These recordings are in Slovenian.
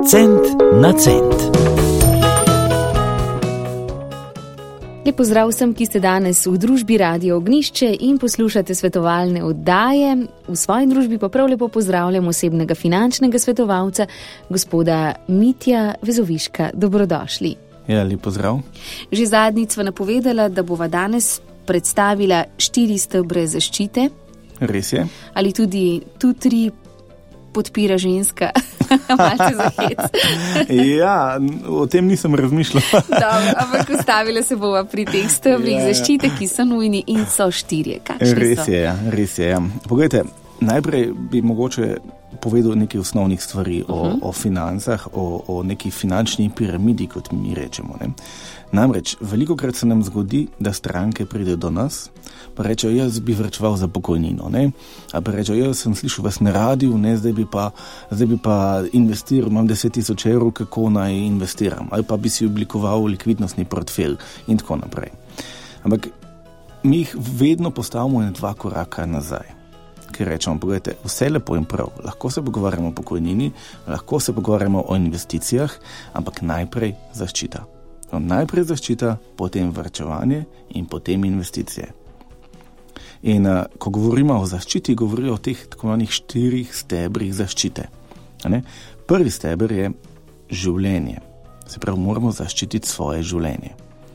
Cent na cent. Lep pozdrav vsem, ki ste danes v družbi Radio Ognjišče in poslušate svetovalne oddaje. V svoji družbi pa prav lepo pozdravljam osebnega finančnega svetovalca, gospoda Mitja Vezoviška. Dobrodošli. Ja, lep pozdrav. Že zadnjič sva napovedala, da bova danes predstavila 4 stebre zaščite. Res je. Ali tudi tu 3 podpira ženska. Malce za hec. Ja, o tem nisem razmišljal. Dobro, ampak ustavila se bova pri teh stebrih zaščite, ki so nujni in so 4. Kakšni so? Res je. Poglejte, najprej bi mogoče povedal nekaj osnovnih stvari o financah, o neki finančni piramidi, kot mi rečemo. Ne? Namreč, velikokrat se nam zgodi, da stranke pridejo do nas, pa rečejo, jaz bi vrčeval za pokojnino, ne? A pa rečejo, jaz sem slišal vas na radiju, ne? Zdaj bi pa investiral, imam 10,000 evrov, kako naj investiram, ali pa bi si oblikoval likvidnostni portfelj in tako naprej. Ampak mi jih vedno postavimo na 2 koraka nazaj. Ker rečemo, pogledajte, vse lepo in prav, lahko se pogovarjamo o pokojnini, lahko se pogovarjamo o investicijah, ampak najprej zaščita. Najprej zaščita, potem varčevanje in potem investicije. In ko govorimo o zaščiti, govorijo o teh tako imenih 4 stebrih zaščite. Prvi steber je življenje. Se pravi, moramo zaščititi svoje življenje.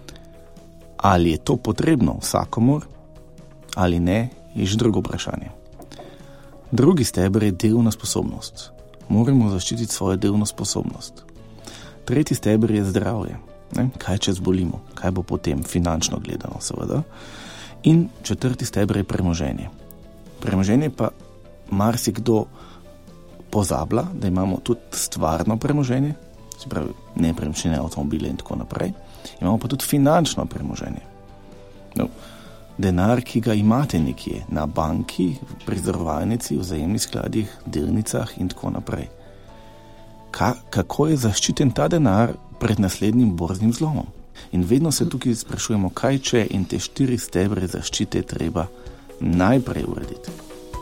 Ali je to potrebno vsakomur ali ne, je že drugo vprašanje. Drugi steber je delovna sposobnost. Moramo zaščititi svojo delovno sposobnost. Tretji steber je zdravje. Kaj če zbolimo, kaj bo potem finančno gledano, seveda. In 4. steber je premoženje. Premoženje pa marsikdo pozablja, da imamo tudi stvarno premoženje, se pravi nepremičnine, avtomobile in tako naprej. Imamo pa tudi finančno premoženje. Denar, ki ga imate nekje na banki, pri zavarovalnici, v vzajemnih skladih, delnicah in tako naprej. Kako je zaščiten ta denar pred naslednjim borznim zlomom? In vedno se tukaj sprašujemo, kaj če in te 4 stebre zaščite treba najprej urediti.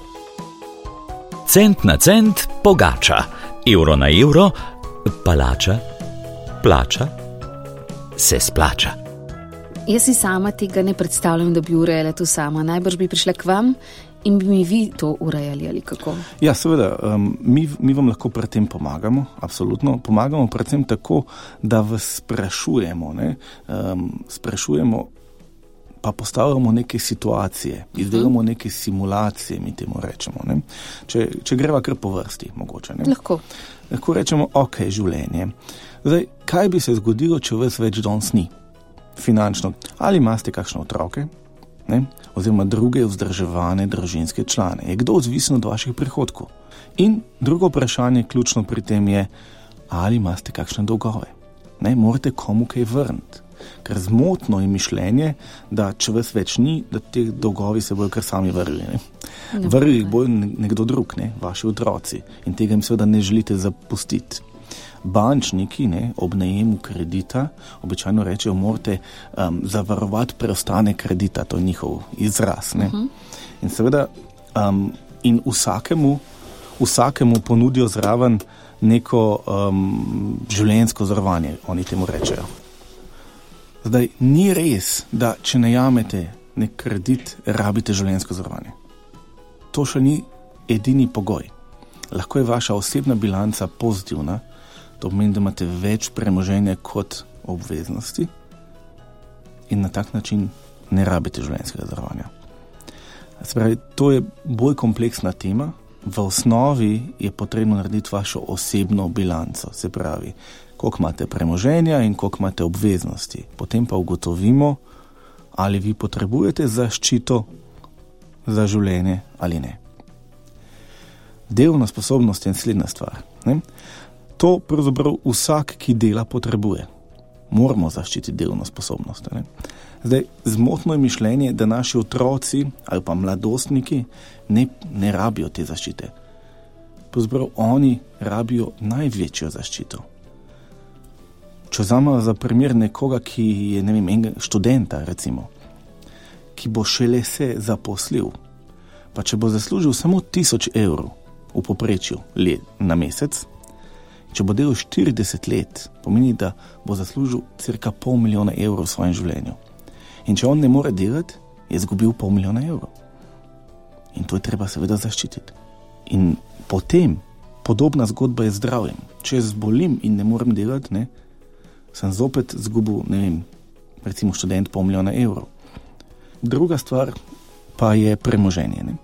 Cent na cent pogača, evro na evro, palača, plača, se splača. Jaz si sama tega ne predstavljam, da bi urejala to sama. Najbrž bi prišla k vam in bi mi vi to urejali ali kako? Ja, seveda, mi vam lahko pri tem pomagamo, absolutno. Pomagamo predvsem tako, da vas sprašujemo, sprašujemo, pa postavljamo neke situacije, izdelamo neke simulacije, mi temu rečemo. Ne? Če greva kar po vrsti, mogoče. Ne? Lahko rečemo, ok, življenje. Zdaj, kaj bi se zgodilo, če vas več danes ni? Finančno, ali imate kakšne otroke, oziroma druge vzdrževane družinske člane. Je kdo odvisen od vaših prihodkov? In drugo vprašanje, ključno pri tem je, ali imate kakšne dolgove? Morate komu kaj vrniti. Ker zmotno je mišljenje, da če vas več ni, da te dolgovi se bojo kar sami vrli. Vrli jih bojo nekdo drug, vaši otroci. In tega jim seveda ne želite zapustiti. Bančniki ob najemu kredita običajno rečejo, morate zavarovati preostanek kredita, to je njihov izraz. In seveda in vsakemu ponudijo zraven neko življenjsko zavarovanje, oni temu rečejo. Zdaj, ni res, da če najamete nek kredit, rabite življenjsko zavarovanje. To še ni edini pogoj. Lahko je vaša osebna bilanca pozitivna, to pomeni, da imate več premoženja kot obveznosti in na tak način ne rabite življenjskega zavarovanja. Se pravi, to je bolj kompleksna tema. V osnovi je potrebno narediti vašo osebno bilanco, se pravi, koliko imate premoženja in koliko imate obveznosti. Potem pa ugotovimo, ali vi potrebujete zaščito za življenje ali ne. Delovna sposobnost je naslednja stvar. To pravzaprav vsak, ki dela, potrebuje. Moramo zaščititi delovno sposobnost. Zdaj, zmotno je mišljenje, da naši otroci ali pa mladostniki ne rabijo te zaščite. Pravzaprav oni rabijo največjo zaščito. Če vzamemo za primer nekoga, ki je, enega študenta, recimo, ki bo šele se zaposlil, pa če bo zaslužil samo 1000 evrov v povprečju na mesec, Če bo delal 40 let, pomeni, da bo zaslužil cirka $500,000 v svojem življenju. In če on ne more delati, je izgubil $500,000. In to je treba seveda zaščititi. In potem, podobna zgodba je z zdravjem. Če zbolim in ne morem delati, ne, sem zopet izgubil, ne vem, recimo študent $500,000. Druga stvar pa je premoženje. Ne.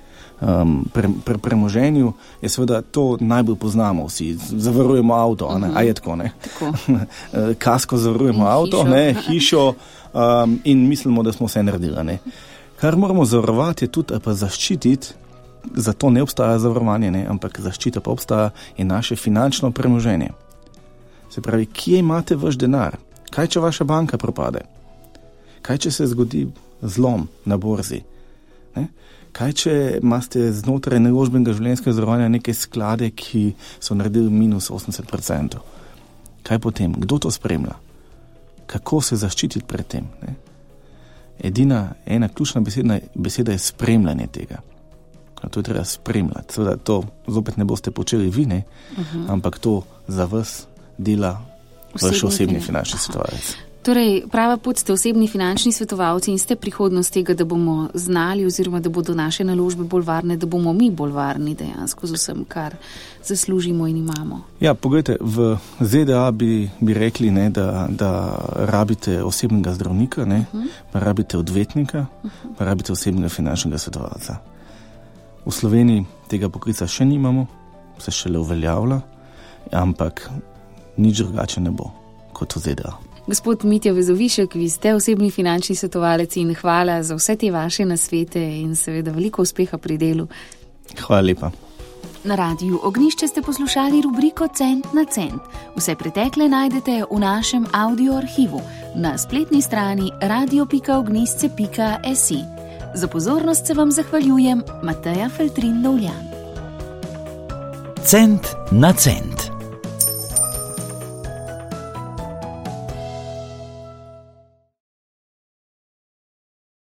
Pri premoženju je seveda to najbolj poznamo vsi. Zavarujemo avto, a je tako, ne? Tako. Kasko zavarujemo avto, ne, hišo in mislimo, da smo vse naredili, ne. Kar moramo zavarovati je tudi pa zaščititi, zato ne obstaja zavarovanje, ne, ampak zaščita pa obstaja in naše finančno premoženje. Se pravi, kje imate vaš denar? Kaj, če vaša banka propade? Kaj, če se zgodi zlom na borzi? Ne? Kaj, če imate znotraj naložbenega življenjskega zavarovanja neke sklade, ki so naredili minus 80%? Kaj potem? Kdo to spremlja? Kako se zaščititi pred tem? Ne? Ena ključna beseda je spremljanje tega. To je treba spremljati. Seveda to zopet ne boste počeli vi, ne? Ampak to za vas dela vaš osebni finančni svetovalec. Torej, prava pot ste osebni finančni svetovalci in ste prihodnost tega, da bomo znali oziroma da bodo naše naložbe bolj varne, da bomo mi bolj varni dejansko z vsem, kar zaslužimo in imamo. Ja, pogledajte, v ZDA bi rekli, ne, da rabite osebnega zdravnika, ne, pa rabite odvetnika, pa rabite osebnega finančnega svetovalca. V Sloveniji tega poklica še nimamo, se šele uveljavlja, ampak nič drugače ne bo kot v ZDA. Gospod Mitja Vezovišek, vi ste osebni finančni svetovalec in hvala za vse te vaše nasvete in seveda veliko uspeha pri delu. Hvala lepa. Na Radiu Ognjišče ste poslušali rubriko Cent na cent. Vse pretekle najdete v našem audio arhivu na spletni strani radio.ognjišče.si. Za pozornost se vam zahvaljujem, Mateja Feltrin Dovljan. Cent na cent.